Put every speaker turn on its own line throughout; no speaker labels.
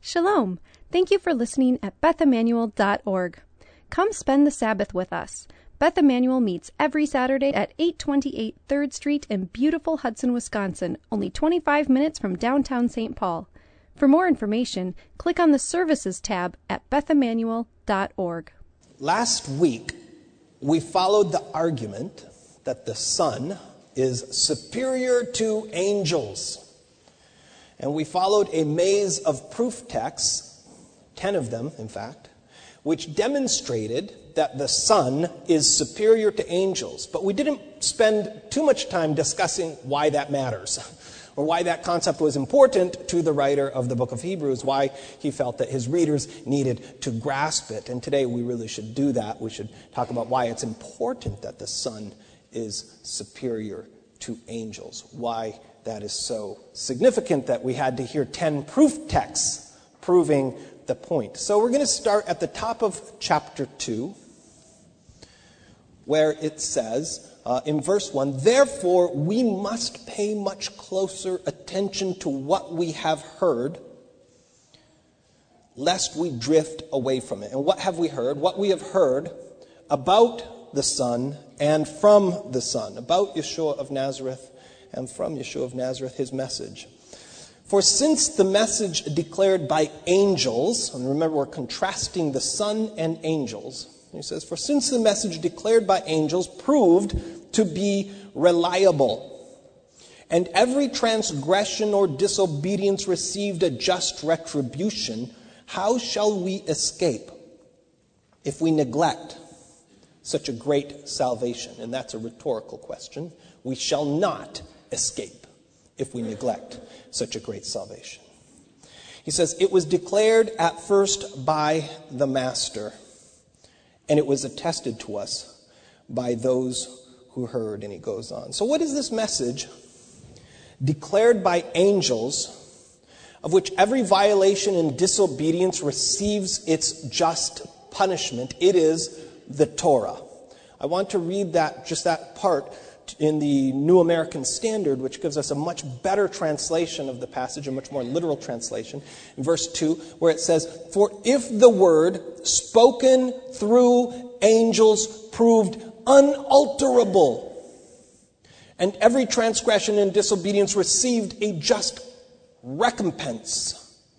Shalom. Thank you for listening at BethEmmanuel.org. Come spend the Sabbath with us. Beth Emmanuel meets every Saturday at 828 3rd Street in beautiful Hudson, Wisconsin, only 25 minutes from downtown St. Paul. For more information, click on the Services tab at BethEmmanuel.org.
Last week, we followed the argument that the Son is superior to angels. And we followed a maze of proof texts, 10 of them, in fact, which demonstrated that the Son is superior to angels. But we didn't spend too much time discussing why that matters, or why that concept was important to the writer of the book of Hebrews, why he felt that his readers needed to grasp it. And today we really should do that. We should talk about why it's important that the Son is superior to angels, why that is so significant that we had to hear 10 proof texts proving the point. So we're going to start at the top of chapter 2, where it says in verse 1, "Therefore we must pay much closer attention to what we have heard, lest we drift away from it." And what have we heard? What we have heard about the Son and from the Son, about Yeshua of Nazareth and from Yeshua of Nazareth, his message. "For since the message declared by angels," and remember we're contrasting the Son and angels, he says, "For since the message declared by angels proved to be reliable, and every transgression or disobedience received a just retribution, how shall we escape if we neglect such a great salvation?" And that's a rhetorical question. We shall not escape if we neglect such a great salvation. He says, "It was declared at first by the Master, and it was attested to us by those who heard." And he goes on. So what is this message declared by angels, of which every violation and disobedience receives its just punishment? It is the Torah. I want to read that part in the New American Standard, which gives us a much better translation of the passage, a much more literal translation. In verse 2, where it says, "For if the word spoken through angels proved unalterable, and every transgression and disobedience received a just recompense,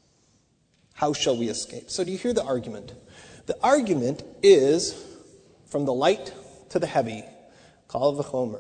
how shall we escape?" So do you hear the argument? The argument is from the light to the heavy, Kal v'chomer.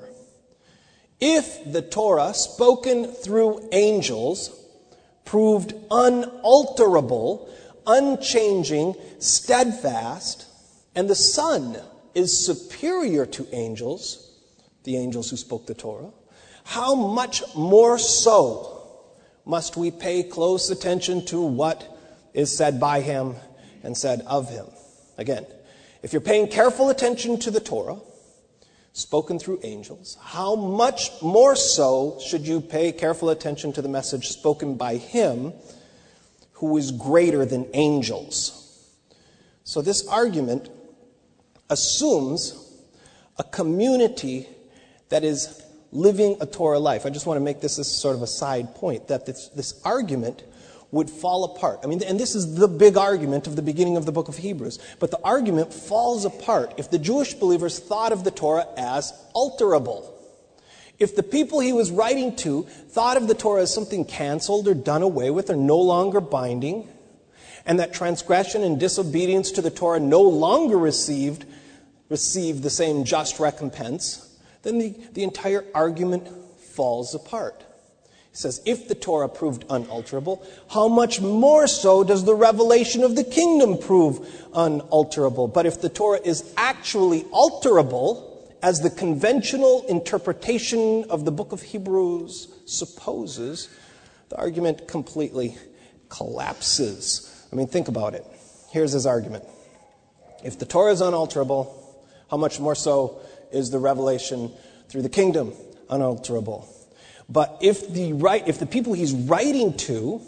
If the Torah, spoken through angels, proved unalterable, unchanging, steadfast, and the Son is superior to angels, the angels who spoke the Torah, how much more so must we pay close attention to what is said by him and said of him? Again, if you're paying careful attention to the Torah, spoken through angels, how much more so should you pay careful attention to the message spoken by him who is greater than angels? So this argument assumes a community that is living a Torah life. I just want to make this as sort of a side point, that this argument would fall apart. I mean, and this is the big argument of the beginning of the book of Hebrews. But the argument falls apart if the Jewish believers thought of the Torah as alterable. If the people he was writing to thought of the Torah as something canceled or done away with or no longer binding, and that transgression and disobedience to the Torah no longer received the same just recompense, then the entire argument falls apart. It says, if the Torah proved unalterable, how much more so does the revelation of the kingdom prove unalterable? But if the Torah is actually alterable, as the conventional interpretation of the book of Hebrews supposes, the argument completely collapses. I mean, think about it. Here's his argument. If the Torah is unalterable, how much more so is the revelation through the kingdom unalterable? But if the people he's writing to,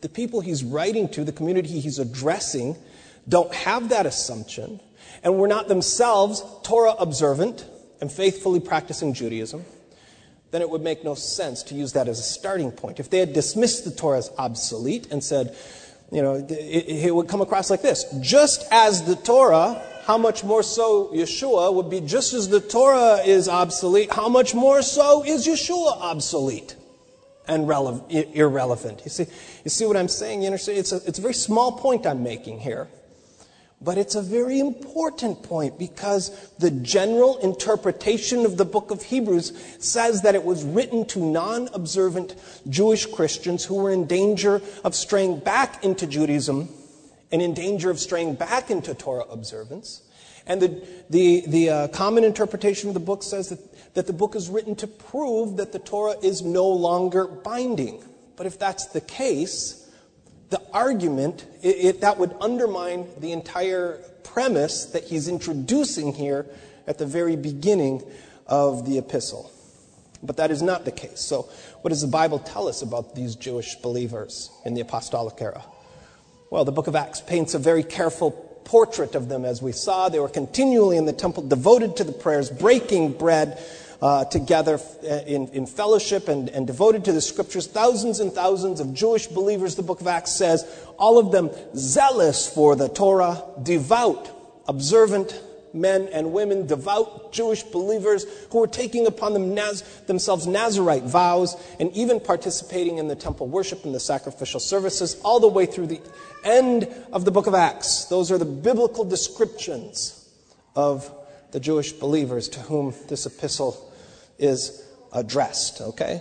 the community he's addressing, don't have that assumption, and were not themselves Torah observant and faithfully practicing Judaism, then it would make no sense to use that as a starting point. If they had dismissed the Torah as obsolete and said, it would come across like this. Just as the Torah, how much more so Yeshua would be, just as the Torah is obsolete, how much more so is Yeshua obsolete and irrelevant. You see what I'm saying? You understand? It's a very small point I'm making here. But it's a very important point because the general interpretation of the book of Hebrews says that it was written to non-observant Jewish Christians who were in danger of straying back into Judaism and in danger of straying back into Torah observance. And the common interpretation of the book says that the book is written to prove that the Torah is no longer binding. But if that's the case, the argument, that would undermine the entire premise that he's introducing here at the very beginning of the epistle. But that is not the case. So what does the Bible tell us about these Jewish believers in the apostolic era? Well, the book of Acts paints a very careful portrait of them. As we saw, they were continually in the temple, devoted to the prayers, breaking bread together in fellowship and devoted to the scriptures. Thousands and thousands of Jewish believers, the book of Acts says, all of them zealous for the Torah, devout, observant men and women, devout Jewish believers who were taking upon themselves Nazirite vows and even participating in the temple worship and the sacrificial services all the way through the end of the book of Acts. Those are the biblical descriptions of the Jewish believers to whom this epistle is addressed, okay?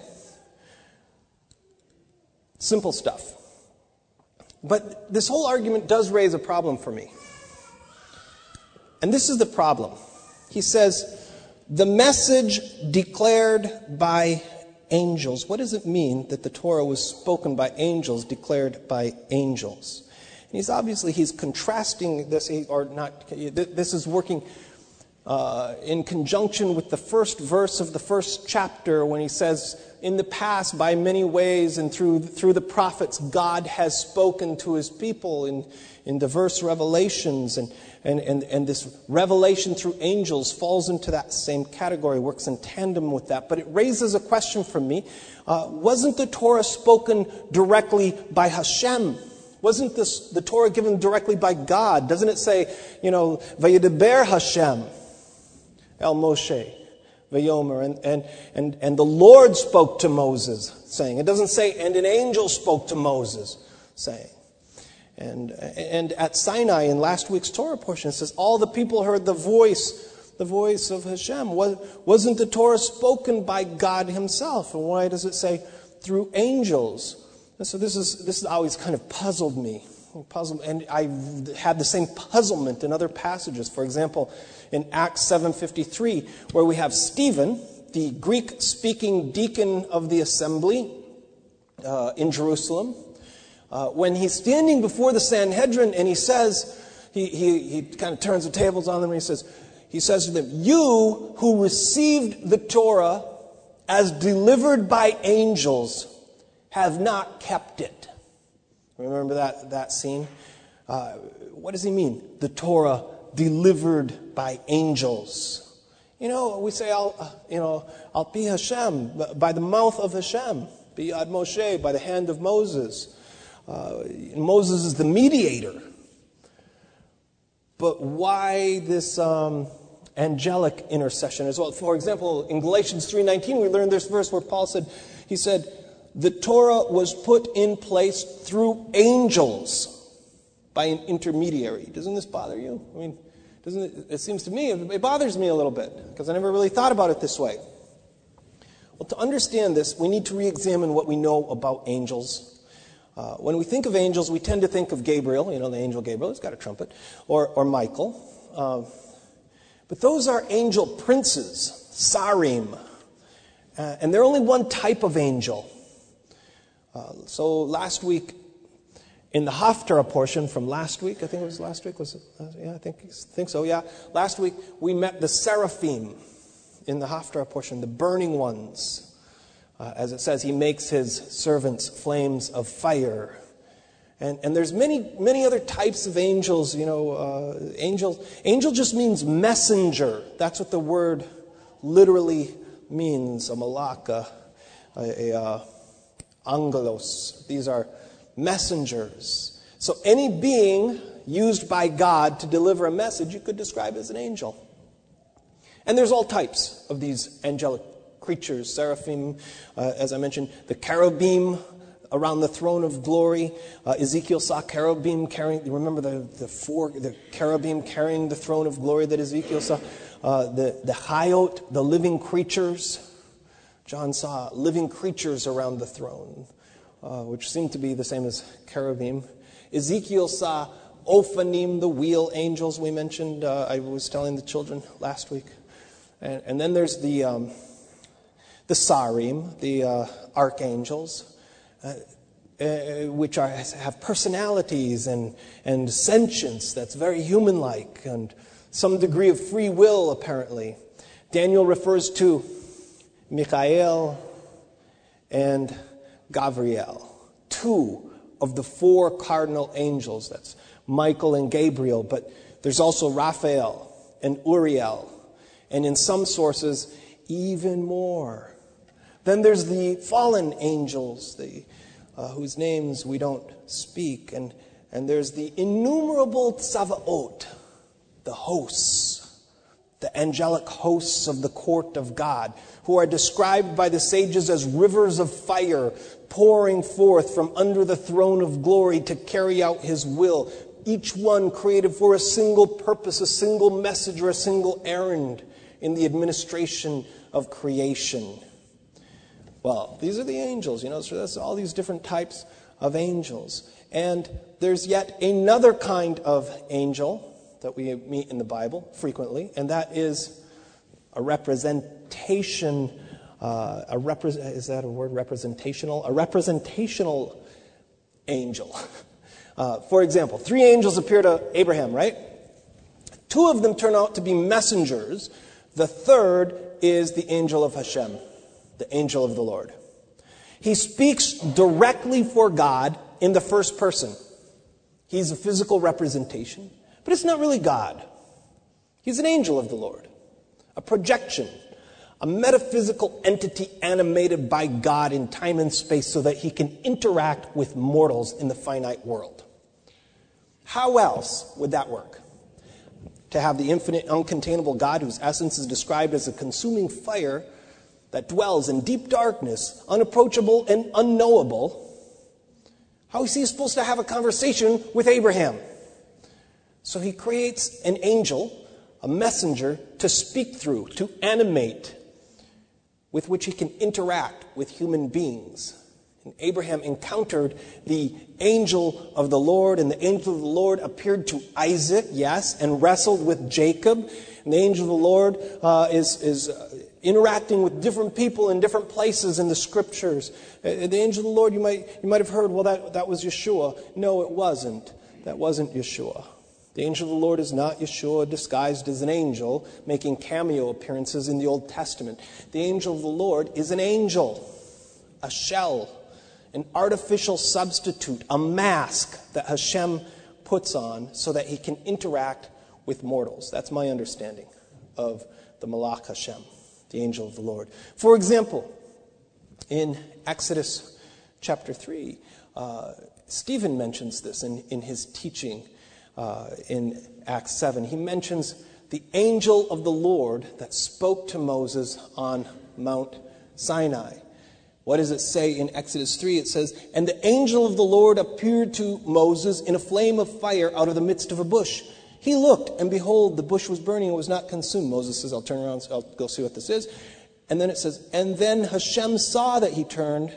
Simple stuff. But this whole argument does raise a problem for me. And this is the problem. He says, the message declared by angels. What does it mean that the Torah was spoken by angels, declared by angels? And he's contrasting this, or not, this is working in conjunction with the first verse of the first chapter when he says, in the past, by many ways and through the prophets, God has spoken to his people in diverse revelations. And this revelation through angels falls into that same category, works in tandem with that. But it raises a question for me. Wasn't the Torah spoken directly by Hashem? Wasn't the Torah given directly by God? Doesn't it say, Vayedaber Hashem El Moshe Vayomer, and the Lord spoke to Moses, saying. It doesn't say, and an angel spoke to Moses, saying. And at Sinai in last week's Torah portion, it says, all the people heard the voice of Hashem. Wasn't the Torah spoken by God himself? And why does it say through angels? And so this has always kind of puzzled me. And I've had the same puzzlement in other passages. For example, in Acts 7:53, where we have Stephen, the Greek-speaking deacon of the assembly in Jerusalem, when he's standing before the Sanhedrin and he says, he kind of turns the tables on them and he says to them, you who received the Torah as delivered by angels have not kept it. Remember that scene? What does he mean? The Torah delivered by angels. We say, Al Pi Hashem, by the mouth of Hashem. Biyad Moshe, by the hand of Moses. Moses is the mediator. But why this angelic intercession as well? For example, in Galatians 3:19, we learned this verse where Paul said, the Torah was put in place through angels by an intermediary. Doesn't this bother you? I mean, it seems to me, it bothers me a little bit, because I never really thought about it this way. Well, to understand this, we need to re-examine what we know about angels. When we think of angels, we tend to think of Gabriel, the angel Gabriel, he's got a trumpet, or Michael. But those are angel princes, Sarim. And they're only one type of angel. So last week, in the Haftarah portion from last week, I think it was last week, was it? Yeah, I think so, yeah. Last week, we met the seraphim in the Haftarah portion, the burning ones. As it says, he makes his servants flames of fire. And there's many other types of angels, Angel just means messenger. That's what the word literally means, a malaka, a angelos. These are messengers. So any being used by God to deliver a message, you could describe as an angel. And there's all types of these angelic creatures. Seraphim, as I mentioned, the cherubim around the throne of glory. Ezekiel saw cherubim carrying, remember the cherubim carrying the throne of glory that Ezekiel saw? The Hayot, the living creatures. John saw living creatures around the throne, which seemed to be the same as cherubim. Ezekiel saw Ophanim, the wheel angels we mentioned. I was telling the children last week. And then there's the Sarim, the archangels, which have personalities and sentience that's very human-like and some degree of free will, apparently. Daniel refers to Michael and Gabriel, two of the four cardinal angels. That's Michael and Gabriel, but there's also Raphael and Uriel, and in some sources, even more. Then there's the fallen angels, whose names we don't speak, and there's the innumerable Tsavaot, the hosts, the angelic hosts of the court of God, who are described by the sages as rivers of fire pouring forth from under the throne of glory to carry out his will, each one created for a single purpose, a single message, or a single errand in the administration of creation. Well, these are the angels, so that's all these different types of angels. And there's yet another kind of angel that we meet in the Bible frequently, and that is a representation. Is that a word? Representational? A representational angel. For example, 3 angels appear to Abraham, right? 2 of them turn out to be messengers. The third is the angel of Hashem, the angel of the Lord. He speaks directly for God in the first person. He's a physical representation, but it's not really God. He's an angel of the Lord, a projection, a metaphysical entity animated by God in time and space so that he can interact with mortals in the finite world. How else would that work? To have the infinite, uncontainable God, whose essence is described as a consuming fire that dwells in deep darkness, unapproachable and unknowable, how is he supposed to have a conversation with Abraham? So he creates an angel, a messenger, to speak through, to animate, with which he can interact with human beings. And Abraham encountered the angel of the Lord, and the angel of the Lord appeared to Isaac, yes, and wrestled with Jacob. And the angel of the Lord is interacting with different people in different places in the Scriptures. The angel of the Lord, you might have heard, well, that was Yeshua. No, it wasn't. That wasn't Yeshua. The angel of the Lord is not Yeshua disguised as an angel, making cameo appearances in the Old Testament. The angel of the Lord is an angel, a shell, an artificial substitute, a mask that Hashem puts on so that he can interact with mortals. That's my understanding of the Malach Hashem, the angel of the Lord. For example, in Exodus chapter 3, Stephen mentions this in his teaching in Acts 7. He mentions the angel of the Lord that spoke to Moses on Mount Sinai. What does it say in Exodus 3? It says, "And the angel of the Lord appeared to Moses in a flame of fire out of the midst of a bush. He looked, and behold, the bush was burning and was not consumed." Moses says, "I'll turn around, I'll go see what this is." And then it says, "And then Hashem saw that he turned,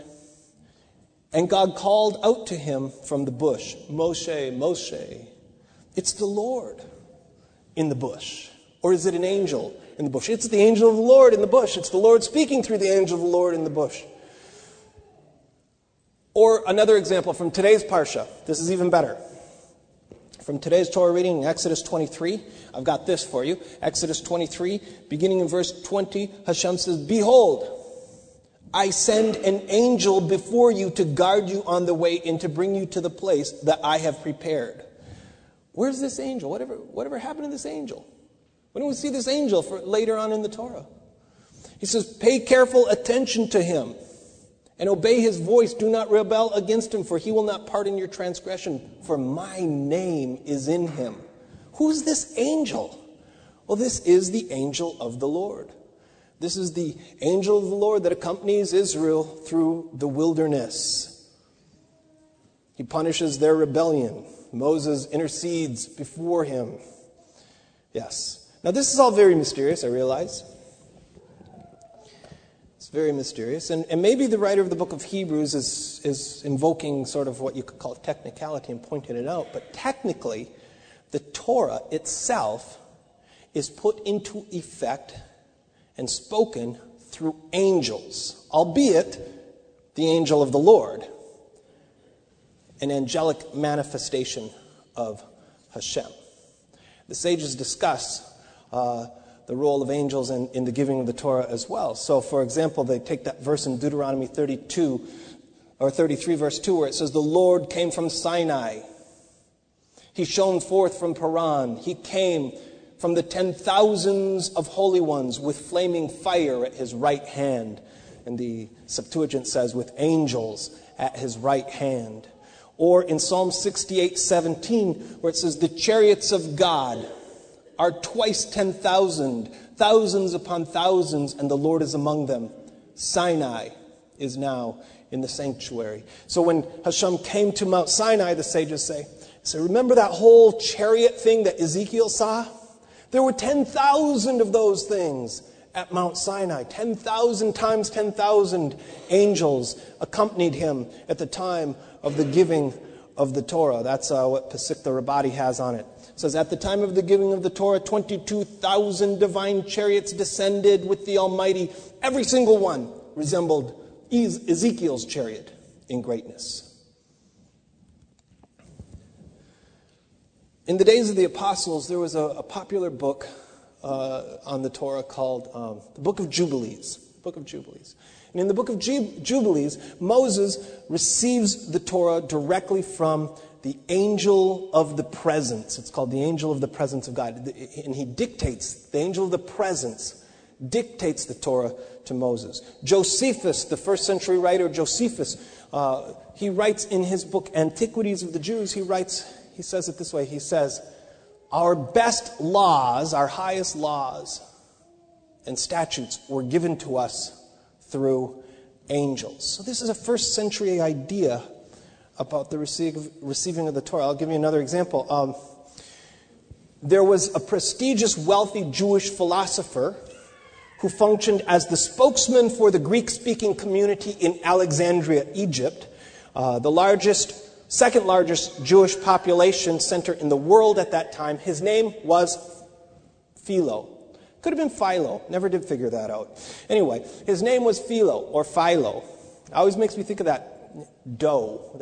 and God called out to him from the bush, 'Moshe, Moshe.'" It's the Lord in the bush. Or is it an angel in the bush? It's the angel of the Lord in the bush. It's the Lord speaking through the angel of the Lord in the bush. Or another example from today's Parsha. This is even better. From today's Torah reading in Exodus 23, I've got this for you. Exodus 23, beginning in verse 20, Hashem says, "Behold, I send an angel before you to guard you on the way and to bring you to the place that I have prepared." Where's this angel? Whatever happened to this angel? When do we see this angel for later on in the Torah? He says, "Pay careful attention to him and obey his voice. Do not rebel against him, for he will not pardon your transgression, for my name is in him. Who's this angel? Well, this is the angel of the Lord. This is the angel of the Lord that accompanies Israel through the wilderness. He punishes their rebellion. Moses intercedes before him. Yes. Now, this is all very mysterious, I realize. It's very mysterious. And maybe the writer of the book of Hebrews is invoking sort of what you could call technicality and pointing it out. But technically, the Torah itself is put into effect and spoken through angels, albeit the angel of the Lord, an angelic manifestation of Hashem. The sages discuss the role of angels in the giving of the Torah as well. So, for example, they take that verse in Deuteronomy 32, or 33, verse 2, where it says, "The Lord came from Sinai. He shone forth from Paran. He came from the 10,000s of holy ones with flaming fire at his right hand." And the Septuagint says, with angels at his right hand. Or in Psalm 68:17, where it says, "The chariots of God are twice 10,000, thousands upon thousands, and the Lord is among them." Sinai is now in the sanctuary. So when Hashem came to Mount Sinai, the sages say, remember that whole chariot thing that Ezekiel saw? There were 10,000 of those things at Mount Sinai. 10,000 times 10,000 angels accompanied him at the time of the giving of the Torah. That's what Pesach Rabati has on it. It says, at the time of the giving of the Torah, 22,000 divine chariots descended with the Almighty. Every single one resembled Ezekiel's chariot in greatness. In the days of the apostles, there was a popular book on the Torah called the Book of Jubilees. Book of Jubilees. And in the Book of Jubilees, Moses receives the Torah directly from the angel of the presence. It's called the angel of the presence of God. And he dictates, the angel of the presence dictates the Torah to Moses. Josephus, the first century writer Josephus, he writes in his book Antiquities of the Jews, he says it this way. He says, our best laws, our highest laws and statutes were given to us through angels. So this is a first century idea about the receiving of the Torah. I'll give you another example. There was a prestigious, wealthy Jewish philosopher who functioned as the spokesman for the Greek-speaking community in Alexandria, Egypt, the second largest Jewish population center in the world at that time. His name was Philo. Could have been Philo. Never did figure that out. Anyway, his name was Philo or Philo. It always makes me think of that dough.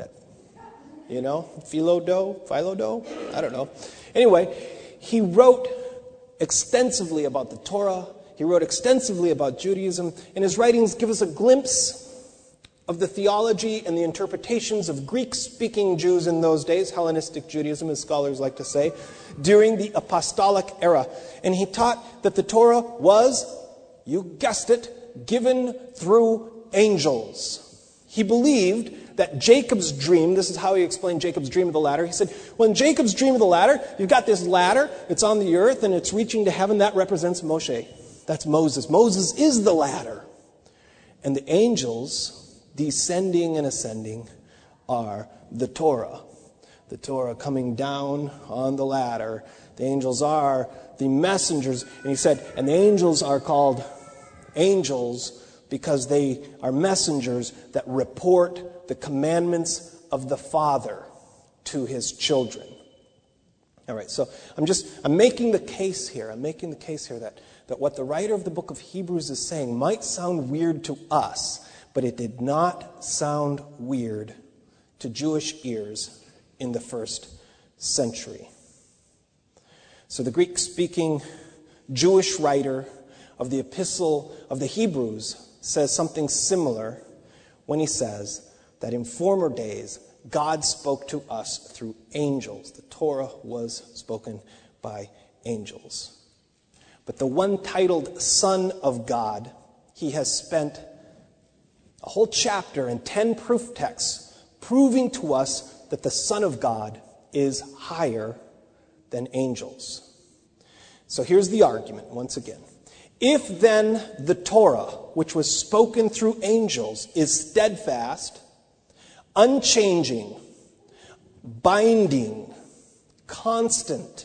Philo dough? Philo dough? I don't know. Anyway, he wrote extensively about the Torah. He wrote extensively about Judaism. And his writings give us a glimpse of the theology and the interpretations of Greek-speaking Jews in those days, Hellenistic Judaism, as scholars like to say, during the apostolic era. And he taught that the Torah was, you guessed it, given through angels. He believed that Jacob's dream, this is how he explained Jacob's dream of the ladder. He said, when Jacob's dream of the ladder, you've got this ladder, it's on the earth and it's reaching to heaven. That represents Moshe. That's Moses. Moses is the ladder. And the angels descending and ascending are the Torah. The Torah coming down on the ladder. The angels are the messengers. And he said, and the angels are called angels because they are messengers that report the commandments of the Father to his children. All right, so I'm making the case here. That what the writer of the book of Hebrews is saying might sound weird to us, but it did not sound weird to Jewish ears in the first century. So the Greek-speaking Jewish writer of the Epistle of the Hebrews says something similar when he says that in former days God spoke to us through angels. The Torah was spoken by angels. But the one titled Son of God, he has spent A whole chapter and 10 proof texts proving to us that the Son of God is higher than angels. So here's the argument once again. If then the Torah, which was spoken through angels, is steadfast, unchanging, binding, constant,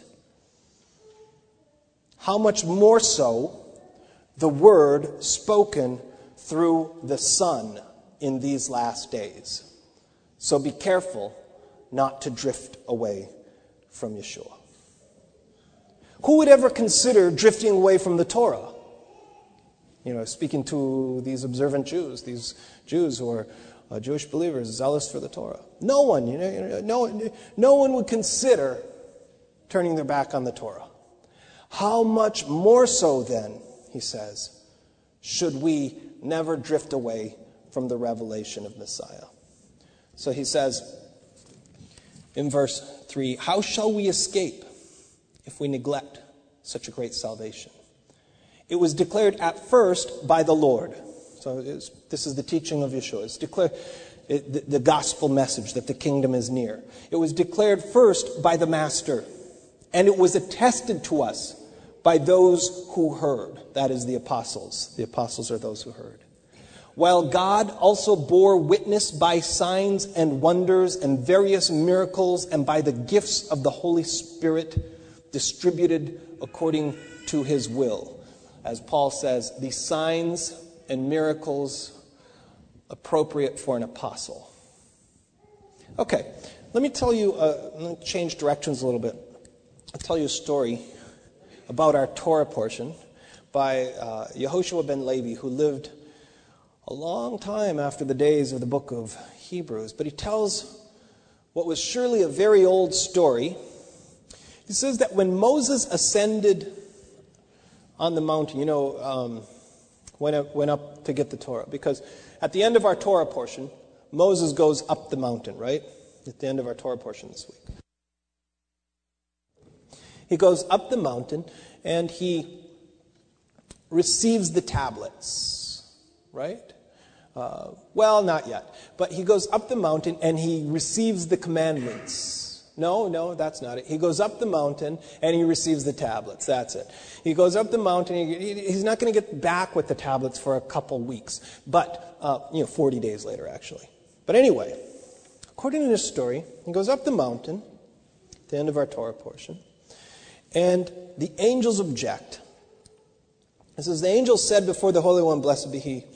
how much more so the word spoken through the Son in these last days? So be careful not to drift away from Yeshua. Who would ever consider drifting away from the Torah? Speaking to these observant Jews, these Jews who are Jewish believers, zealous for the Torah. No one, no one would consider turning their back on the Torah. How much more so then, he says, should we never drift away from the revelation of Messiah? So he says in verse 3, how shall we escape if we neglect such a great salvation? It was declared at first by the Lord. So this is the teaching of Yeshua. It's declared the gospel message that the kingdom is near. It was declared first by the Master, and it was attested to us by those who heard. That is the apostles. The apostles are those who heard. While God also bore witness by signs and wonders and various miracles and by the gifts of the Holy Spirit distributed according to his will. As Paul says, the signs and miracles appropriate for an apostle. Okay, let me tell you, let me change directions a little bit. I'll tell you a story about our Torah portion by Yehoshua ben Levi, who lived a long time after the days of the book of Hebrews. But he tells what was surely a very old story. He says that when Moses ascended on the mountain, went up to get the Torah. Because at the end of our Torah portion, Moses goes up the mountain, right? At the end of our Torah portion this week. He goes up the mountain and he receives the tablets, right? Well, not yet. But he goes up the mountain and he receives the commandments. No, that's not it. He goes up the mountain and he receives the tablets. That's it. He goes up the mountain. He's not going to get back with the tablets for a couple weeks. But, 40 days later, actually. But anyway, according to this story, he goes up the mountain at the end of our Torah portion. And the angels object. It says, the angels said before the Holy One, blessed be he,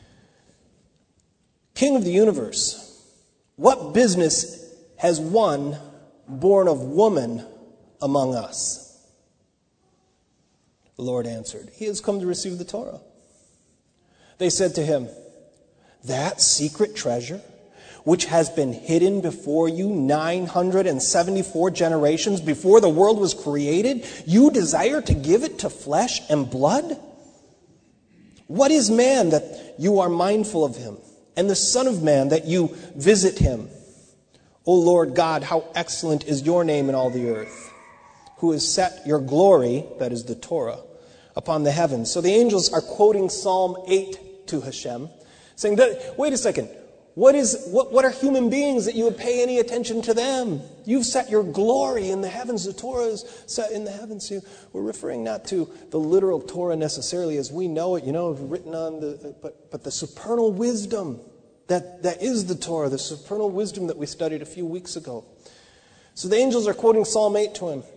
King of the universe, what business has one born of woman among us? The Lord answered, he has come to receive the Torah. They said to him, that secret treasure, which has been hidden before you 974 generations before the world was created, you desire to give it to flesh and blood? What is man that you are mindful of him, and the Son of Man that you visit him? O Lord God, how excellent is your name in all the earth, who has set your glory, that is the Torah, upon the heavens. So the angels are quoting Psalm 8 to Hashem, saying, wait a second, what are human beings that you would pay any attention to them? You've set your glory in the heavens. The Torah is set in the heavens. We're referring not to the literal Torah necessarily as we know it, written on but the supernal wisdom that is the Torah, the supernal wisdom that we studied a few weeks ago. So the angels are quoting Psalm 8 to him.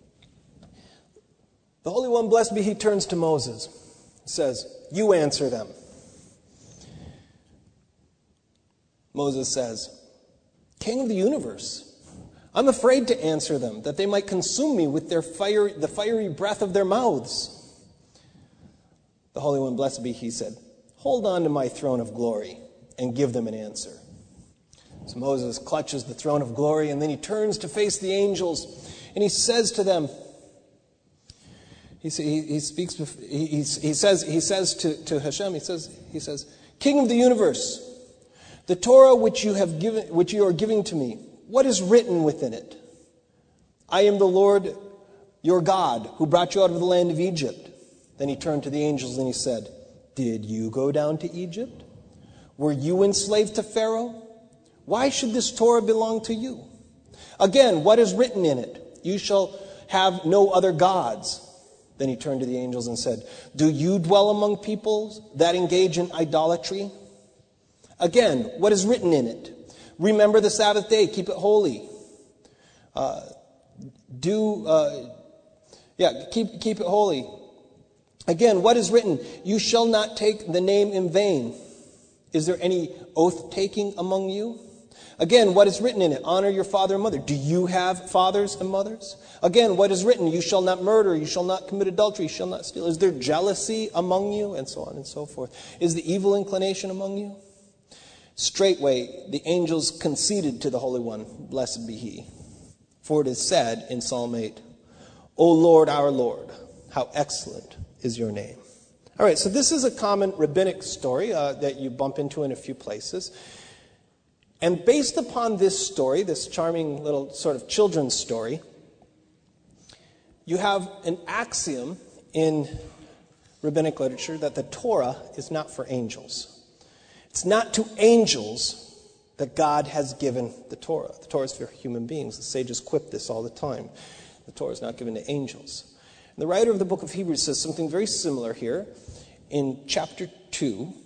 The Holy One, blessed be he, turns to Moses. He says, you answer them. Moses says, King of the universe, I'm afraid to answer them, that they might consume me with the fiery breath of their mouths. The Holy One, blessed be he, said, hold on to my throne of glory and give them an answer. So Moses clutches the throne of glory, and then he turns to face the angels, and he says to them, he says to Hashem, he says, King of the universe, the Torah which you are giving to me, what is written within it? I am the Lord your God, who brought you out of the land of Egypt. Then he turned to the angels and he said, did you go down to Egypt? Were you enslaved to Pharaoh? Why should this Torah belong to you? Again, what is written in it? You shall have no other gods. Then he turned to the angels and said, do you dwell among peoples that engage in idolatry? Again, what is written in it? Remember the Sabbath day, keep it holy. Keep it holy. Again, what is written? You shall not take the name in vain. Is there any oath-taking among you? Again, what is written in it? Honor your father and mother. Do you have fathers and mothers? Again, what is written? You shall not murder. You shall not commit adultery. You shall not steal. Is there jealousy among you? And so on and so forth. Is the evil inclination among you? Straightway, the angels conceded to the Holy One, blessed be he. For it is said in Psalm 8, O Lord, our Lord, how excellent is your name. All right, so this is a common rabbinic story that you bump into in a few places. And based upon this story, this charming little sort of children's story, you have an axiom in rabbinic literature that the Torah is not for angels. It's not to angels that God has given the Torah. The Torah is for human beings. The sages quip this all the time. The Torah is not given to angels. And the writer of the book of Hebrews says something very similar here in chapter 2,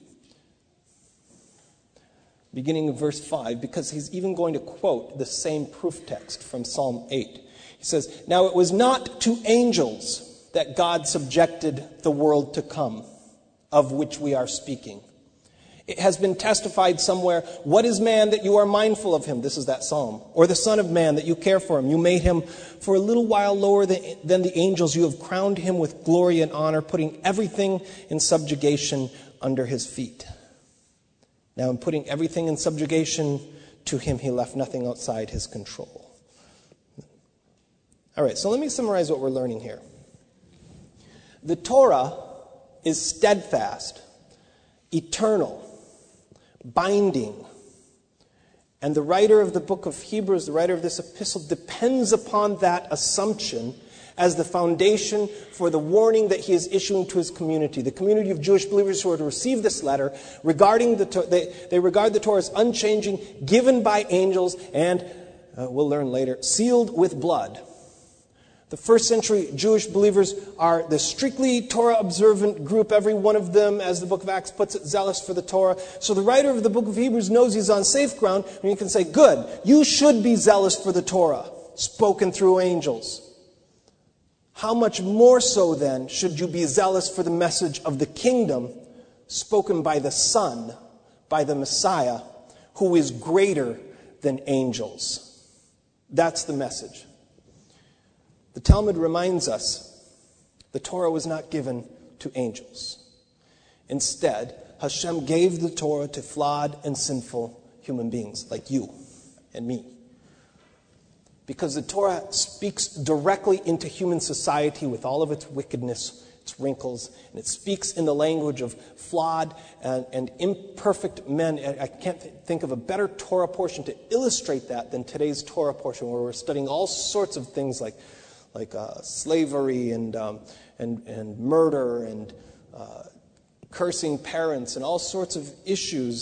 beginning of verse 5, because he's even going to quote the same proof text from Psalm 8. He says, now it was not to angels that God subjected the world to come, of which we are speaking. It has been testified somewhere, what is man that you are mindful of him? This is that psalm. Or the son of man that you care for him. You made him for a little while lower than the angels. You have crowned him with glory and honor, putting everything in subjugation under his feet. Now, in putting everything in subjugation to him, he left nothing outside his control. All right, so let me summarize what we're learning here. The Torah is steadfast, eternal, binding. And the writer of the book of Hebrews, the writer of this epistle, depends upon that assumption as the foundation for the warning that he is issuing to his community. The community of Jewish believers who are to receive this letter, they regard the Torah as unchanging, given by angels, and, we'll learn later, sealed with blood. The first century Jewish believers are the strictly Torah-observant group, every one of them, as the book of Acts puts it, zealous for the Torah. So the writer of the book of Hebrews knows he's on safe ground, and he can say, good, you should be zealous for the Torah, spoken through angels. How much more so, then, should you be zealous for the message of the kingdom, spoken by the Son, by the Messiah, who is greater than angels? That's the message. The Talmud reminds us the Torah was not given to angels. Instead, Hashem gave the Torah to flawed and sinful human beings like you and me. Because the Torah speaks directly into human society with all of its wickedness, its wrinkles, and it speaks in the language of flawed and imperfect men. I can't think of a better Torah portion to illustrate that than today's Torah portion, where we're studying all sorts of things like slavery and murder and cursing parents and all sorts of issues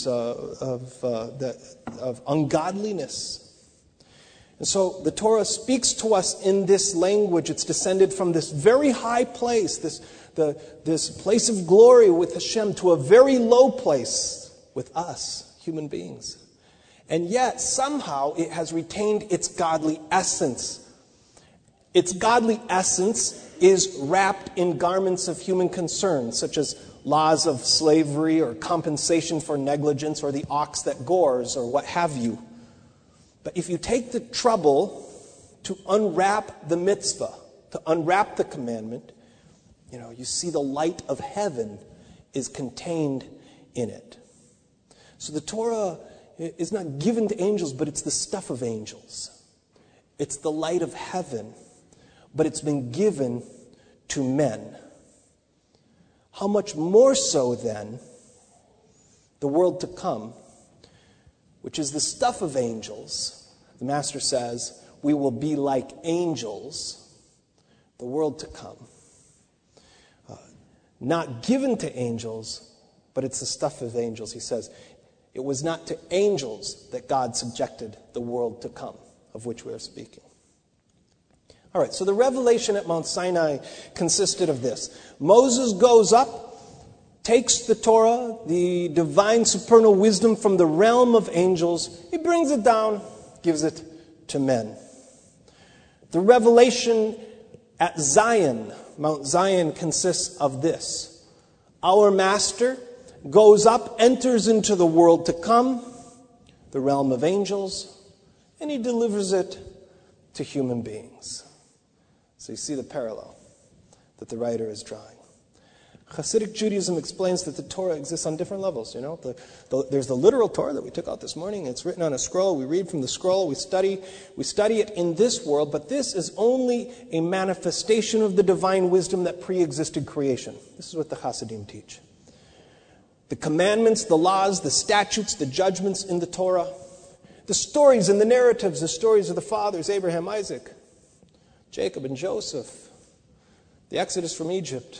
of ungodliness. And so the Torah speaks to us in this language. It's descended from this very high place, this place of glory with Hashem, to a very low place with us, human beings. And yet, somehow, it has retained its godly essence. Its godly essence is wrapped in garments of human concern, such as laws of slavery or compensation for negligence or the ox that gores or what have you. But if you take the trouble to unwrap the mitzvah, to unwrap the commandment, you see the light of heaven is contained in it. So the Torah is not given to angels, but it's the stuff of angels. It's the light of heaven, but it's been given to men. How much more so, then, the world to come, which is the stuff of angels. The Master says, we will be like angels, the world to come. Not given to angels, but it's the stuff of angels. He says, It was not to angels that God subjected the world to come, of which we are speaking. All right, so the revelation at Mount Sinai consisted of this. Moses goes up, takes the Torah, the divine supernal wisdom from the realm of angels. He brings it down, gives it to men. The revelation at Zion, Mount Zion, consists of this. Our Master goes up, enters into the world to come, the realm of angels, and he delivers it to human beings. So you see the parallel that the writer is drawing. Hasidic Judaism explains that the Torah exists on different levels. There's the literal Torah that we took out this morning. It's written on a scroll. We read from the scroll. We study it in this world. But this is only a manifestation of the divine wisdom that pre-existed creation. This is what the Hasidim teach. The commandments, the laws, the statutes, the judgments in the Torah, the stories and the narratives, the stories of the fathers, Abraham, Isaac, Jacob and Joseph, the Exodus from Egypt,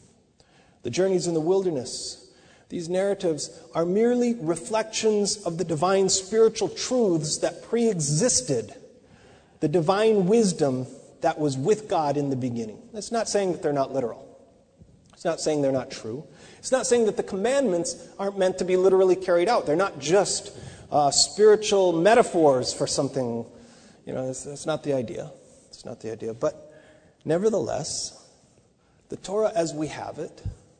the journeys in the wilderness. These narratives are merely reflections of the divine spiritual truths that pre-existed the divine wisdom that was with God in the beginning. That's not saying that they're not literal. It's not saying they're not true. It's not saying that the commandments aren't meant to be literally carried out. They're not just spiritual metaphors for something. That's not the idea. It's not the idea. But nevertheless, the Torah as we have it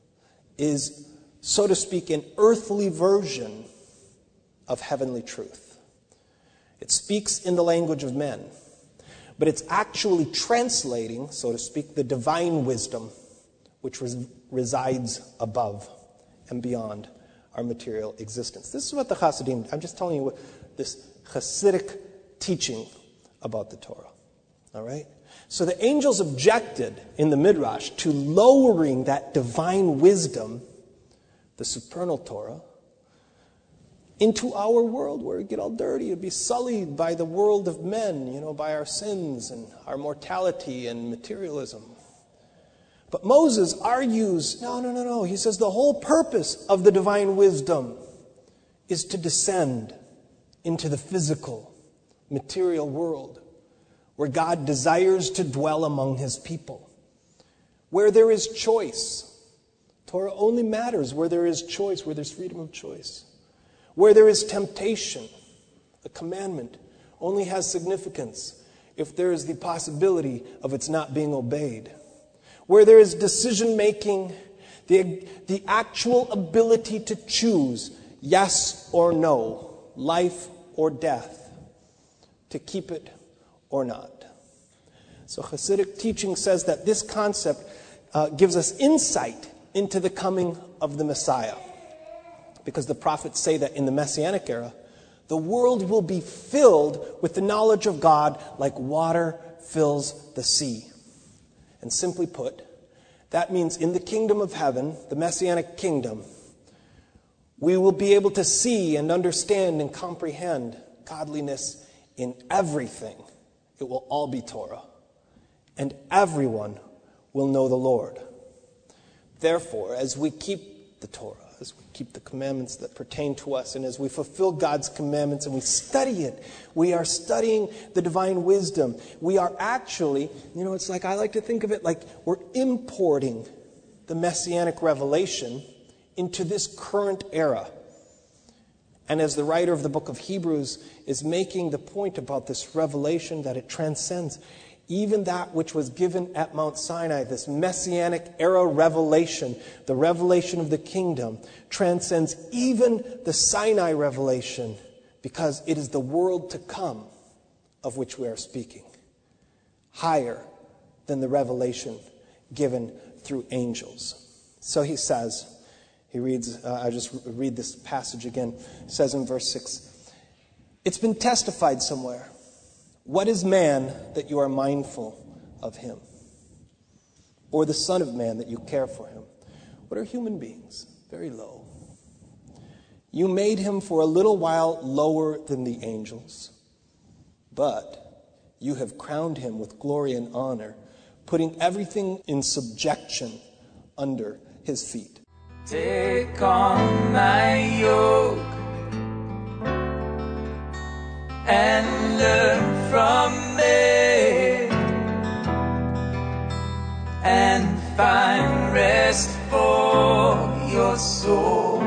is, so to speak, an earthly version of heavenly truth. It speaks in the language of men, but it's actually translating, so to speak, the divine wisdom which resides above and beyond our material existence. This is what the Hasidim, I'm just telling you what this Hasidic teaching about the Torah. All right? So the angels objected in the Midrash to lowering that divine wisdom, the supernal Torah, into our world where it get all dirty. It'd be sullied by the world of men, by our sins and our mortality and materialism. But Moses argues, no. He says the whole purpose of the divine wisdom is to descend into the physical, material world where God desires to dwell among his people, where there is choice. Torah only matters where there is choice, where there's freedom of choice. Where there is temptation, a commandment only has significance if there is the possibility of its not being obeyed. Where there is decision-making, the actual ability to choose yes or no, life or death, to keep it or not. So Hasidic teaching says that this concept gives us insight into the coming of the Messiah. Because the prophets say that in the Messianic era, the world will be filled with the knowledge of God like water fills the sea. And simply put, that means in the kingdom of heaven, the Messianic kingdom, we will be able to see and understand and comprehend godliness in everything. It will all be Torah. And everyone will know the Lord. Therefore, as we keep the Torah, as we keep the commandments that pertain to us, and as we fulfill God's commandments and we study it, we are studying the divine wisdom. We are actually, it's like I like to think of it like we're importing the Messianic revelation into this current era. And as the writer of the book of Hebrews is making the point about this revelation, that it transcends even that which was given at Mount Sinai, this Messianic era revelation, the revelation of the kingdom, transcends even the Sinai revelation, because it is the world to come of which we are speaking, higher than the revelation given through angels. So he says, I just read this passage again. It says in verse 6, it's been testified somewhere. What is man that you are mindful of him? Or the Son of Man that you care for him? What are human beings? Very low. You made him for a little while lower than the angels. But you have crowned him with glory and honor, putting everything in subjection under his feet.
Take on my yoke and learn from me, and find rest for your soul.